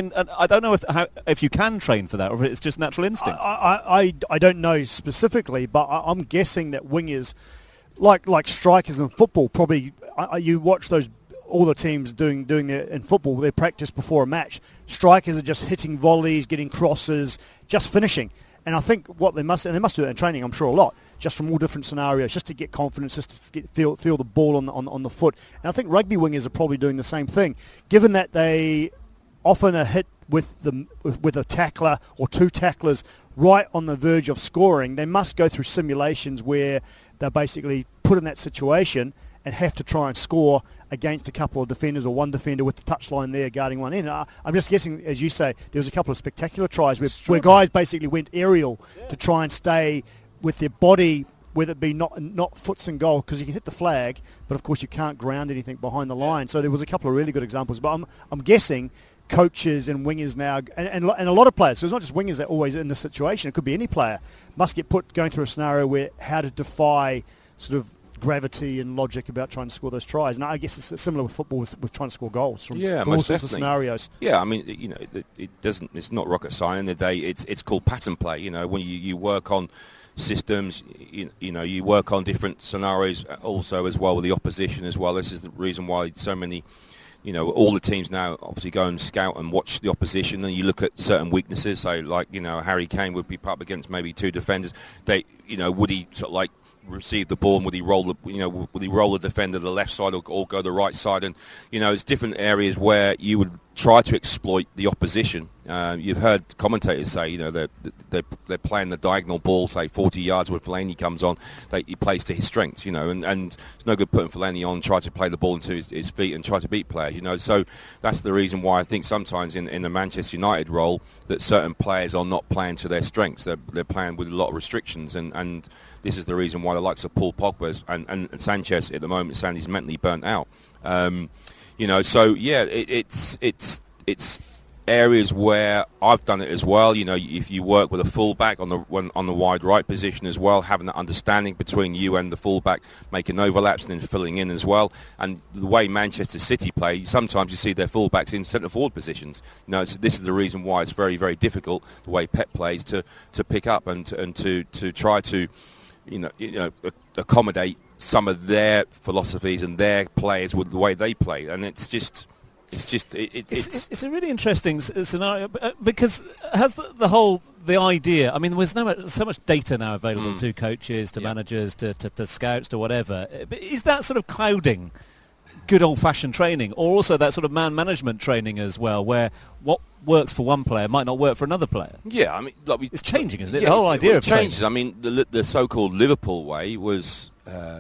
I don't know if you can train for that or if it's just natural instinct. I don't know specifically, but I'm guessing that wingers, like strikers in football, probably you watch all the teams doing in football, they practice before a match. Strikers are just hitting volleys, getting crosses, just finishing. And I think what they must do that in training, I'm sure a lot, just from all different scenarios, just to get confidence, just to feel the ball on the foot. And I think rugby wingers are probably doing the same thing, given that they often are hit with a tackler or two tacklers right on the verge of scoring. They must go through simulations where they're basically put in that situation and have to try and score against a couple of defenders or one defender with the touchline there guarding one in. I'm just guessing, as you say, there was a couple of spectacular tries where guys basically went aerial to try and stay with their body, whether it be not foots and goal, because you can hit the flag, but of course you can't ground anything behind the line. So there was a couple of really good examples. But I'm guessing coaches and wingers now, and a lot of players, so it's not just wingers that are always in this situation, it could be any player, must get going through a scenario where how to defy sort of gravity and logic about trying to score those tries. And I guess it's similar with football with trying to score goals from all sorts of scenarios. Yeah, I mean, it's not rocket science. In the day, it's called pattern play. When you work on systems, you work on different scenarios also as well with the opposition as well. This is the reason why so many, all the teams now obviously go and scout and watch the opposition, and you look at certain weaknesses. So like, Harry Kane would be up against maybe two defenders. Would he sort of like receive the ball and would he roll the defender to the left side or go the right side? And it's different areas where you would try to exploit the opposition. You've heard commentators say they're playing the diagonal ball, say 40 yards when Fellaini comes on, he plays to his strengths, and it's no good putting Fellaini on, try to play the ball into his feet and try to beat players, so that's the reason why I think sometimes in the Manchester United role that certain players are not playing to their strengths. They're playing with a lot of restrictions, and this is the reason why the likes of Paul Pogba and Sanchez at the moment saying he's mentally burnt out. So yeah, it's areas where I've done it as well. If you work with a fullback on the wide right position as well, having that understanding between you and the fullback, making overlaps and then filling in as well. And the way Manchester City play, sometimes you see their fullbacks in centre forward positions. So this is the reason why it's very, very difficult the way Pep plays to pick up and to try to accommodate some of their philosophies and their players with the way they play, and it's a really interesting scenario because has the idea. I mean, there's so much data now available to coaches, to managers, to scouts, to whatever. Is that sort of clouding good old-fashioned training, or also that sort of man management training as well, where what works for one player might not work for another player? Yeah, I mean, it's changing, isn't it? The whole idea of changes. Training. I mean, the so-called Liverpool way was,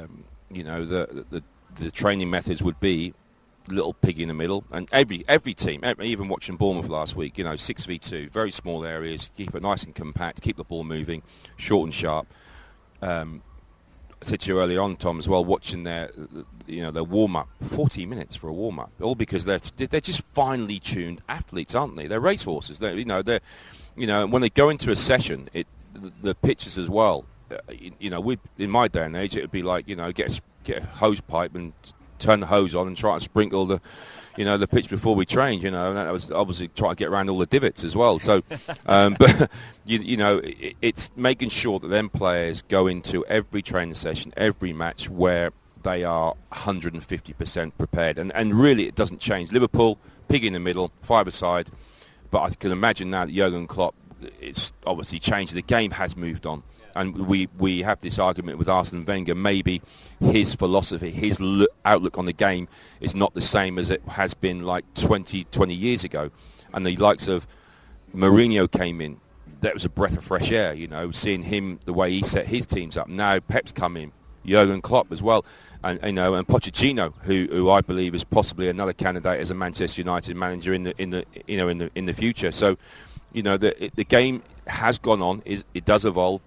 the training methods would be little pig in the middle, and every team, even watching Bournemouth last week, 6v2, very small areas, keep it nice and compact, keep the ball moving, short and sharp. I said to you earlier on, Tom, as well, watching their warm-up, 40 minutes for a warm-up, all because they're just finely tuned athletes, aren't they? They're racehorses. They're when they go into a session, the pitches as well. In my day and age, it would be like get a hose pipe and turn the hose on and try and sprinkle the pitch before we trained, and that was obviously trying to get around all the divots as well. So, but it's making sure that them players go into every training session, every match where they are 150% prepared, and really it doesn't change. Liverpool, pig in the middle, five-a-side, but I can imagine now that Jurgen Klopp, it's obviously changed. The game has moved on. And we have this argument with Arsene Wenger. Maybe his philosophy, his outlook on the game is not the same as it has been like 20 years ago. And the likes of Mourinho came in. That was a breath of fresh air, seeing him, the way he set his teams up. Now Pep's come in, Jurgen Klopp as well, and and Pochettino, who I believe is possibly another candidate as a Manchester United manager in the future. So, the game has gone on. It does evolve,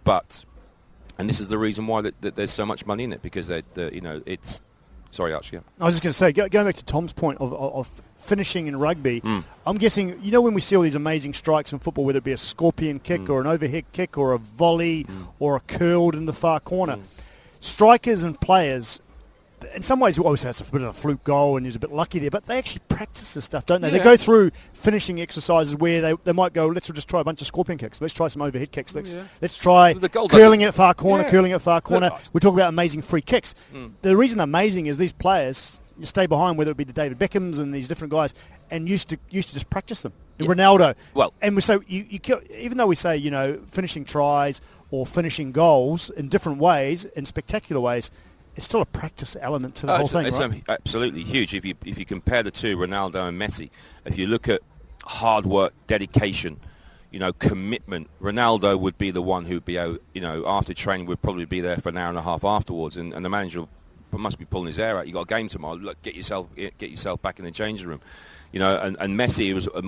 and this is the reason why that there's so much money in it, because it's. Sorry, Archie. Yeah. I was just going to say, going back to Tom's point of finishing in rugby, I'm guessing, when we see all these amazing strikes in football, whether it be a scorpion kick or an overhead kick or a volley or a curled in the far corner, strikers and players, in some ways, obviously that's a bit of a fluke goal and he's a bit lucky there, but they actually practice this stuff, don't they? Yeah. They go through finishing exercises where they might go, let's just try a bunch of scorpion kicks, let's try some overhead kicks, let's try curling at far corner, curling at far corner. We talk about amazing free kicks. The reason they're amazing is these players, you stay behind, whether it be the David Beckhams and these different guys, and used to just practice them. Yeah. Ronaldo. Well, and so you even though we say, finishing tries or finishing goals in different ways, in spectacular ways, it's still a practice element to the whole thing, right? It's absolutely huge. If you compare the two, Ronaldo and Messi, if you look at hard work, dedication, commitment, Ronaldo would be the one who'd be, after training would probably be there for an hour and a half afterwards, and the manager must be pulling his hair out. You got a game tomorrow. Look, get yourself back in the changing room. And Messi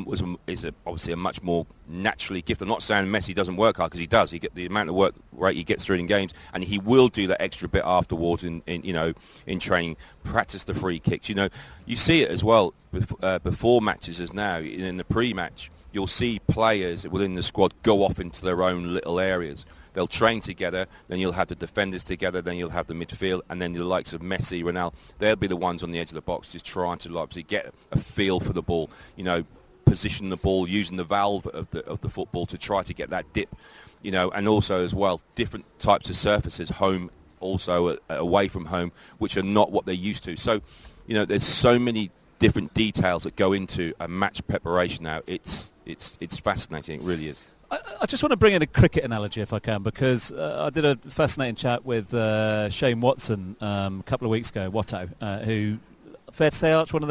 is obviously a much more naturally gifted. I'm not saying Messi doesn't work hard, because he does. He get the amount of work rate he gets through in games, and he will do that extra bit afterwards in training. Practice the free kicks. You see it as well before matches as now in the pre-match. You'll see players within the squad go off into their own little areas. They'll train together, then you'll have the defenders together, then you'll have the midfield, and then the likes of Messi, Ronaldo, they'll be the ones on the edge of the box just trying to obviously get a feel for the ball, position the ball, using the valve of the football to try to get that dip, and also as well, different types of surfaces, home, also away from home, which are not what they're used to. So, there's so many different details that go into a match preparation now. It's fascinating, it really is. I just want to bring in a cricket analogy, if I can, because I did a fascinating chat with Shane Watson a couple of weeks ago, Watto, who, fair to say, Arch, one of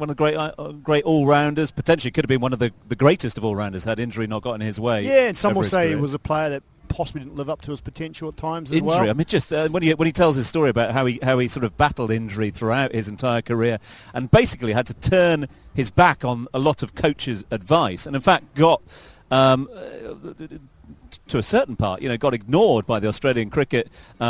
the great all-rounders, potentially could have been one of the greatest of all-rounders had injury not gotten his way. Yeah, and some will say he was a player that possibly didn't live up to his potential at times as well. Injury, I mean, just when he tells his story about how he sort of battled injury throughout his entire career, and basically had to turn his back on a lot of coaches' advice, and in fact got to a certain part, got ignored by the Australian cricket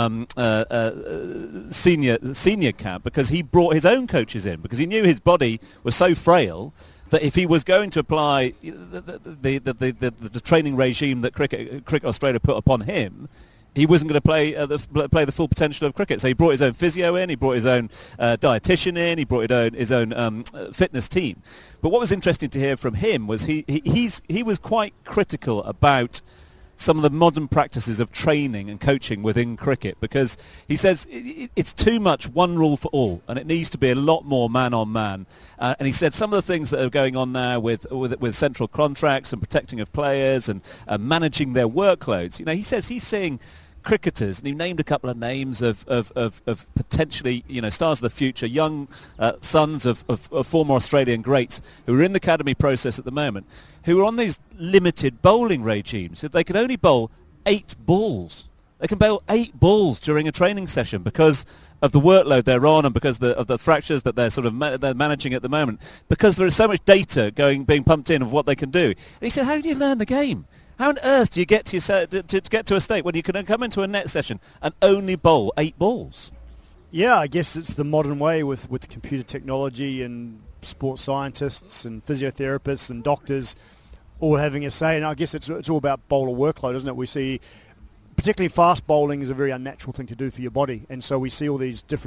senior camp, because he brought his own coaches in, because he knew his body was so frail that if he was going to apply the training regime that Cricket Australia put upon him, he wasn't going to play the full potential of cricket. So he brought his own physio in, he brought his own dietitian in, he brought his own fitness team. But what was interesting to hear from him was he was quite critical about some of the modern practices of training and coaching within cricket, because he says it's too much one rule for all, and it needs to be a lot more man on man. And he said some of the things that are going on now with central contracts and protecting of players and managing their workloads. He says he's seeing cricketers, and he named a couple of names of potentially stars of the future, young sons of former Australian greats who are in the academy process at the moment, who are on these limited bowling regimes. So they can only bowl 8 balls. They can bowl 8 balls during a training session because of the workload they're on, and because of the fractures that they're sort of they're managing at the moment, because there is so much data being pumped in of what they can do. And he said, how do you learn the game? How on earth do you get to get to a state when you can come into a net session and only bowl 8 balls? Yeah, I guess it's the modern way with computer technology and sports scientists and physiotherapists and doctors all having a say. And I guess it's all about bowler workload, isn't it? We see, particularly fast bowling is a very unnatural thing to do for your body. And so we see all these different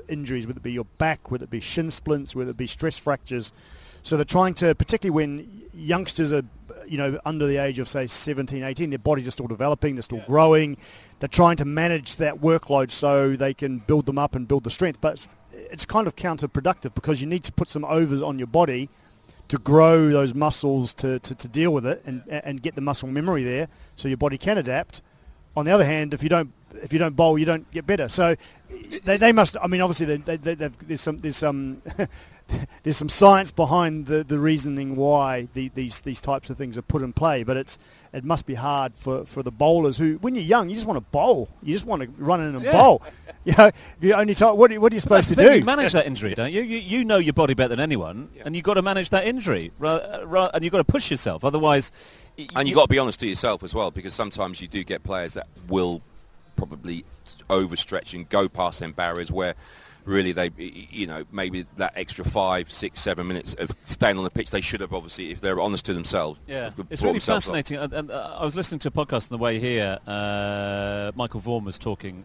injuries, whether it be your back, whether it be shin splints, whether it be stress fractures. So they're trying to, particularly when youngsters are, under the age of, say, 17, 18, their bodies are still developing, they're still growing. They're trying to manage that workload so they can build them up and build the strength. But it's kind of counterproductive because you need to put some overs on your body to grow those muscles to deal with it and get the muscle memory there so your body can adapt. On the other hand, if you don't bowl, you don't get better. So they must. I mean, obviously, there's some there's some science behind the reasoning why these types of things are put in play. But it must be hard for the bowlers who, when you're young, you just want to bowl. You just want to run in and bowl. You only what are you supposed to do? You manage that injury, don't you? You know your body better than anyone, and you've got to manage that injury, and you've got to push yourself. Otherwise, and you've got to be honest to yourself as well, because sometimes you do get players that will probably overstretch and go past them barriers where really they, maybe that extra 5, 6, 7 minutes of staying on the pitch, they should have, obviously, if they're honest to themselves. Yeah, it's really fascinating. And I was listening to a podcast on the way here. Michael Vaughan was talking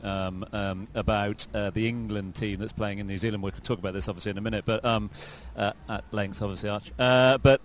about the England team that's playing in New Zealand. We'll talk about this, obviously, in a minute, but at length, obviously, Arch. But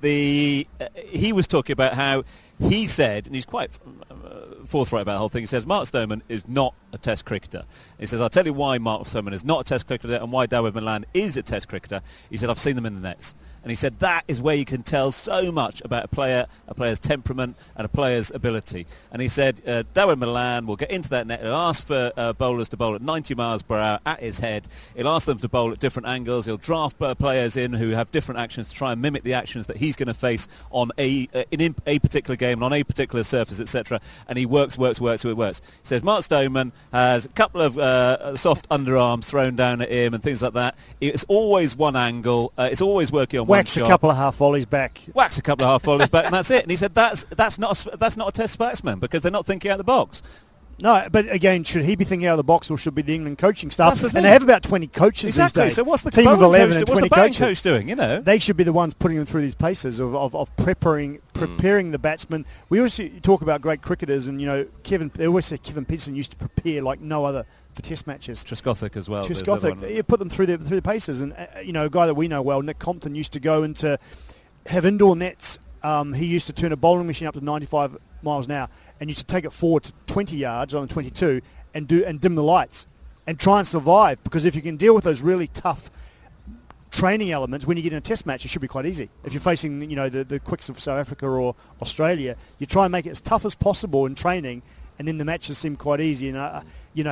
he was talking about how he said, and he's quite forthright about the whole thing, he says Mark Stoneman is not a Test cricketer. He says, I'll tell you why Mark Stoneman is not a Test cricketer and why Dawid Malan is a Test cricketer. He said, I've seen them in the nets. And he said that is where you can tell so much about a player's temperament and a player's ability. And he said Dawid Malan will get into that net. He'll ask for bowlers to bowl at 90 miles per hour at his head. He'll ask them to bowl at different angles. He'll draft players in who have different actions to try and mimic the actions that he's going to face on in a particular game, on a particular surface, etc. And he works. He says Mark Stoneman has a couple of soft underarms thrown down at him and things like that. It's always one angle. It's always working on wax a couple of half volleys back. Wax a couple of half volleys back, and that's it. And he said that's not a Test batsman because they're not thinking out of the box. No, but again, should he be thinking out of the box or should be the England coaching staff? And they have about 20 coaches these days. So what's the team of 11 and 20 coaches? Coach doing? They should be the ones putting them through these paces of preparing the batsmen. We always talk about great cricketers, and they always say Kevin Peterson used to prepare like no other for Test matches. Trescothick as well. You put them through the paces, and a guy that we know well, Nick Compton, used to go into have indoor nets. He used to turn a bowling machine up to 95 miles an hour and used to take it forward to 20 yards on the 22 and dim the lights and try and survive, because if you can deal with those really tough training elements when you get in a Test match, it should be quite easy. If you're facing the quicks of South Africa or Australia, you try and make it as tough as possible in training, and then the matches seem quite easy. And a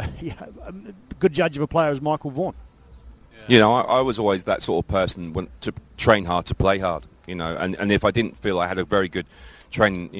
good judge of a player is Michael Vaughan. I was always that sort of person to train hard, to play hard. And if I didn't feel I had a very good training,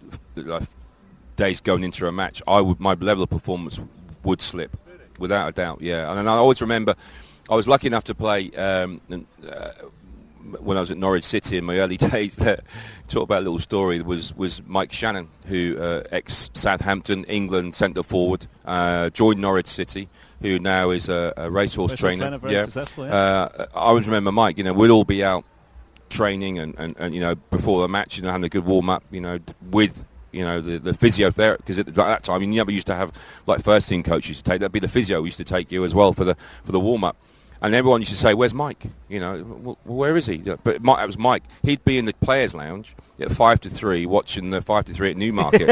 days going into a match, my level of performance would slip, without a doubt. Yeah, and I always remember, I was lucky enough to play when I was at Norwich City in my early days. Talk about a little story. Was Mike Shannon, who ex Southampton England centre forward, joined Norwich City, who now is a racehorse trainer. Very successful, yeah. I always remember Mike. We'd all be out training and before the match, having a good warm up, with the physiotherapy, because at that time you never used to have like first team coaches to take. That'd be the physio used to take you as well for the warm up, and everyone used to say, "Where's Mike? Where is he?" But that was Mike. He'd be in the players' lounge at 5 to 3 watching the 5 to 3 at Newmarket,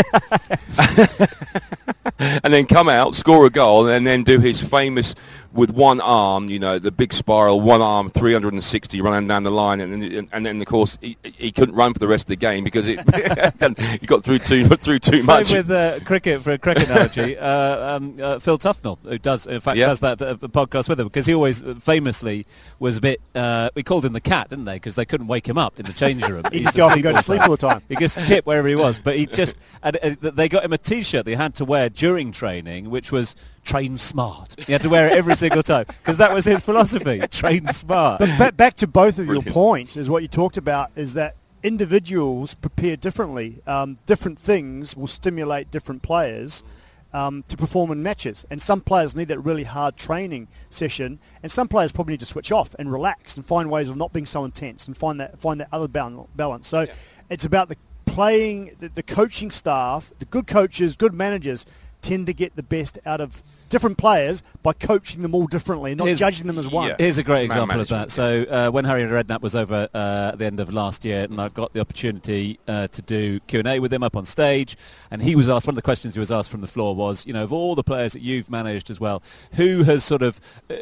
and then come out, score a goal, and then do his famous with one arm, the big spiral, one arm, 360 running down the line, and then of course he couldn't run for the rest of the game because he got through too much. Same with cricket, for a cricket analogy. Phil Tufnell, who does that podcast with him, because he always famously was a bit. We called him the cat, didn't they? Because they couldn't wake him up in the changing room. He just go to sleep all the time. He just kept wherever he was, but he just. They got him a T-shirt they had to wear during training, which was "Train smart." He had to wear it every single time because that was his philosophy. Train smart. But back to both of your points, is what you talked about, is that individuals prepare differently. Different things will stimulate different players to perform in matches, and some players need that really hard training session, and some players probably need to switch off and relax and find ways of not being so intense and find that other balance. So it's about the coaching staff, the good coaches, good managers, tend to get the best out of different players by coaching them all differently, not judging them as one. Here's a great example of that. So when Harry Redknapp was over at the end of last year, and I got the opportunity to do Q&A with him up on stage, and he was asked, one of the questions he was asked from the floor was, of all the players that you've managed as well, who has sort of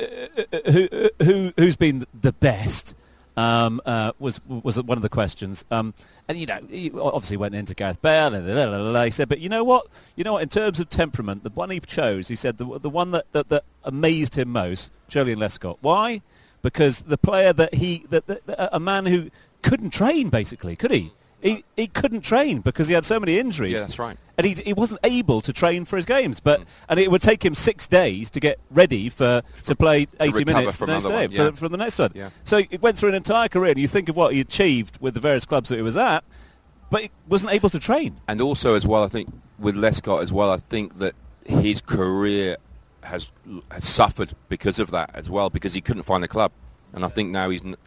who's been the best? Was one of the questions, and he obviously went into Gareth Bale, and he said, but you know what, in terms of temperament, the one he chose, he said the one that amazed him most, Joleon Lescott. Why? Because the player a man who couldn't train, basically, could he? He couldn't train because he had so many injuries. Yeah, that's right. And he wasn't able to train for his games. And it would take him 6 days to get ready to play 80 minutes the next day for the next one. Yeah. So he went through an entire career, and you think of what he achieved with the various clubs that he was at, but he wasn't able to train. And also as well, I think, with Lescott as well, I think that his career has suffered because of that as well, because he couldn't find a club. And I think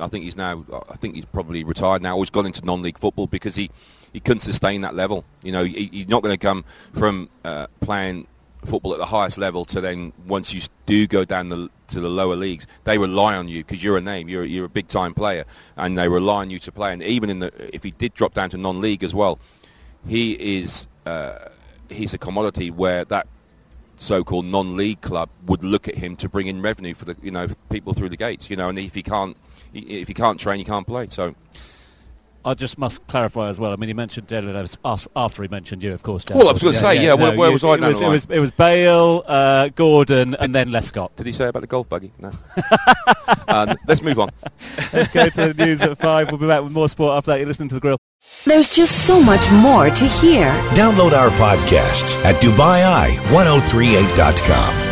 he's probably retired now. Or he's gone into non-league football because he couldn't sustain that level. He's not going to come from playing football at the highest level to then, once you do go down to the lower leagues, they rely on you because you're a name, you're a big time player, and they rely on you to play. And even if he did drop down to non-league as well, he's a commodity where that so-called non-league club would look at him to bring in revenue for the people through the gates, and if he can't train, he can't play. So I just must clarify as well. I mean, he mentioned Joleon after he mentioned you, of course. Well, I was going to say, where was I down the line? It was Bale, Gordon, and then Lescott. Did he say about the golf buggy? No. Let's move on. Let's go to the news at 5. We'll be back with more sport after that. You're listening to The Grill. There's just so much more to hear. Download our podcasts at DubaiEye1038.com.